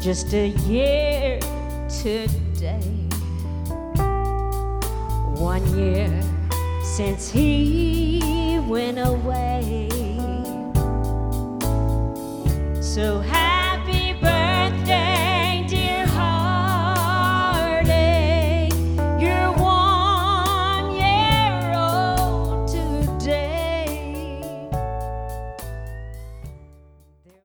just a year today. 1 year since he went away. So